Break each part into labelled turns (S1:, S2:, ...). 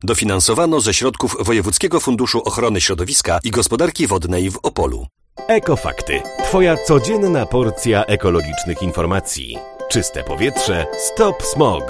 S1: Dofinansowano ze środków Wojewódzkiego Funduszu Ochrony Środowiska i Gospodarki Wodnej w Opolu.
S2: Ekofakty. Twoja codzienna porcja ekologicznych informacji. Czyste powietrze. Stop smog.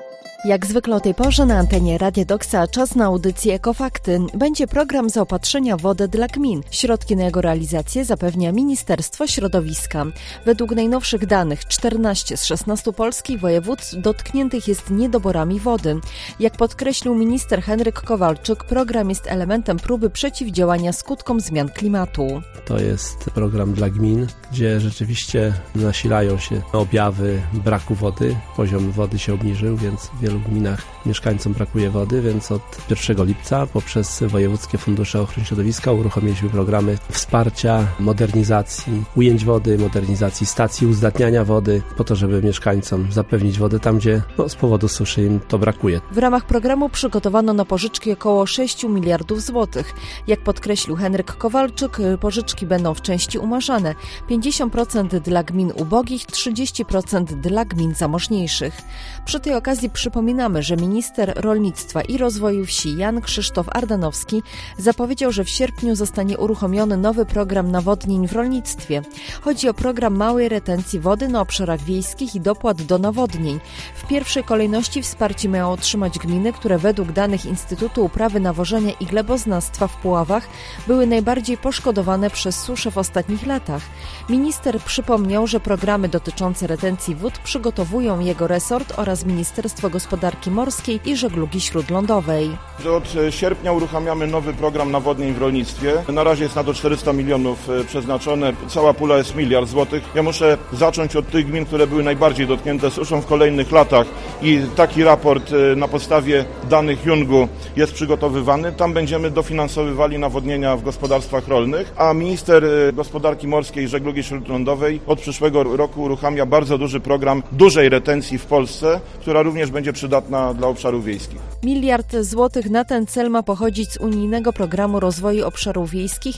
S3: Jak zwykle o tej porze na antenie Radia Doksa czas na audycję Ekofakty. Będzie program zaopatrzenia w wodę dla gmin. Środki na jego realizację zapewnia Ministerstwo Środowiska. Według najnowszych danych 14 z 16 polskich województw dotkniętych jest niedoborami wody. Jak podkreślił minister Henryk Kowalczyk, program jest elementem próby przeciwdziałania skutkom zmian klimatu.
S4: To jest program dla gmin, gdzie rzeczywiście nasilają się objawy braku wody. Poziom wody się obniżył, więc w wielu gminach mieszkańcom brakuje wody, więc od 1 lipca poprzez Wojewódzkie Fundusze Ochrony Środowiska uruchomiliśmy programy wsparcia, modernizacji ujęć wody, modernizacji stacji uzdatniania wody, po to, żeby mieszkańcom zapewnić wodę tam, gdzie z powodu suszy im to brakuje.
S3: W ramach programu przygotowano na pożyczki około 6 miliardów złotych. Jak podkreślił Henryk Kowalczyk, pożyczki będą w części umarzane. 50% dla gmin ubogich, 30% dla gmin zamożniejszych. Przy tej okazji przypominamy, że minister rolnictwa i rozwoju wsi Jan Krzysztof Ardanowski zapowiedział, że w sierpniu zostanie uruchomiony nowy program nawodnień w rolnictwie. Chodzi o program małej retencji wody na obszarach wiejskich i dopłat do nawodnień. W pierwszej kolejności wsparcie mają otrzymać gminy, które według danych Instytutu Uprawy Nawożenia i Gleboznawstwa w Puławach były najbardziej poszkodowane przez suszę w ostatnich latach. Minister przypomniał, że programy dotyczące retencji wód przygotowują jego resort oraz Ministerstwo Gospodarki Morskiej i Żeglugi Śródlądowej.
S5: Od sierpnia uruchamiamy nowy program nawodnień w rolnictwie. Na razie jest na to 400 milionów przeznaczone. Cała pula jest 1 miliard złotych. Ja muszę zacząć od tych gmin, które były najbardziej dotknięte suszą w kolejnych latach i taki raport na podstawie danych Jungu jest przygotowywany. Tam będziemy dofinansowywali nawodnienia w gospodarstwach rolnych, a minister Gospodarki Morskiej i Żeglugi Śródlądowej od przyszłego roku uruchamia bardzo duży program dużej retencji w Polsce, która również będzie przydatna dla obszarów wiejskich.
S3: 1 miliard złotych na ten cel ma pochodzić z Unijnego Programu Rozwoju Obszarów Wiejskich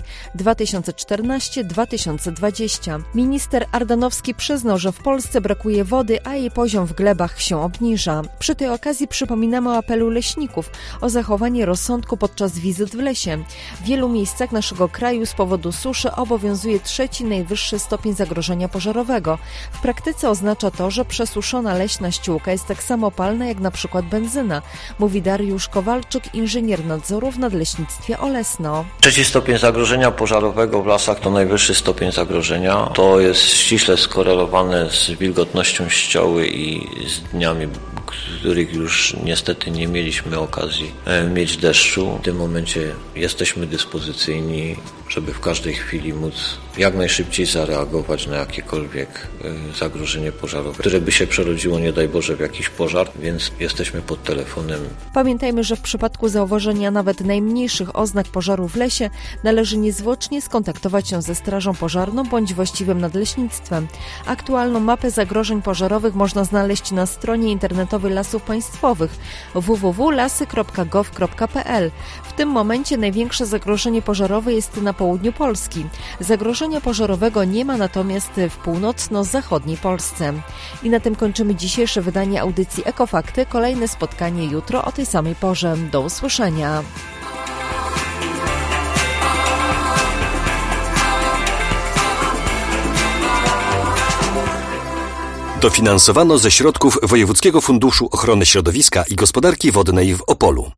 S3: 2014-2020. Minister Ardanowski przyznał, że w Polsce brakuje wody, a jej poziom w glebach się obniża. Przy tej okazji przypominamy o apelu leśników o zachowanie rozsądku podczas wizyt w lesie. W wielu miejscach naszego kraju z powodu suszy obowiązuje 3. najwyższy stopień zagrożenia pożarowego. W praktyce oznacza to, że przesuszona leśna ściółka jest tak samo palna jak na przykład benzyna, mówi Dariusz Kowalczyk, inżynier nadzoru w Nadleśnictwie Olesno.
S6: 3. stopień zagrożenia pożarowego w lasach to najwyższy stopień zagrożenia. To jest ściśle skorelowane z wilgotnością ścioły i z dniami, których już niestety nie mieliśmy okazji mieć deszczu. W tym momencie jesteśmy dyspozycyjni, żeby w każdej chwili móc jak najszybciej zareagować na jakiekolwiek zagrożenie pożarowe, które by się przerodziło, nie daj Boże, w jakiś pożar, więc jesteśmy pod telefonem.
S3: Pamiętajmy, że w przypadku zauważenia nawet najmniejszych oznak pożaru w lesie należy niezwłocznie skontaktować się ze strażą pożarną bądź właściwym nadleśnictwem. Aktualną mapę zagrożeń pożarowych można znaleźć na stronie internetowej Lasów Państwowych www.lasy.gov.pl. W tym momencie największe zagrożenie pożarowe jest na południu Polski. Zagrożenia pożarowego nie ma natomiast w północno-zachodniej Polsce. I na tym kończymy dzisiejsze wydanie audycji Ekofakty. Kolejne spotkanie jutro o tej samej porze. Do usłyszenia.
S1: Dofinansowano ze środków Wojewódzkiego Funduszu Ochrony Środowiska i Gospodarki Wodnej w Opolu.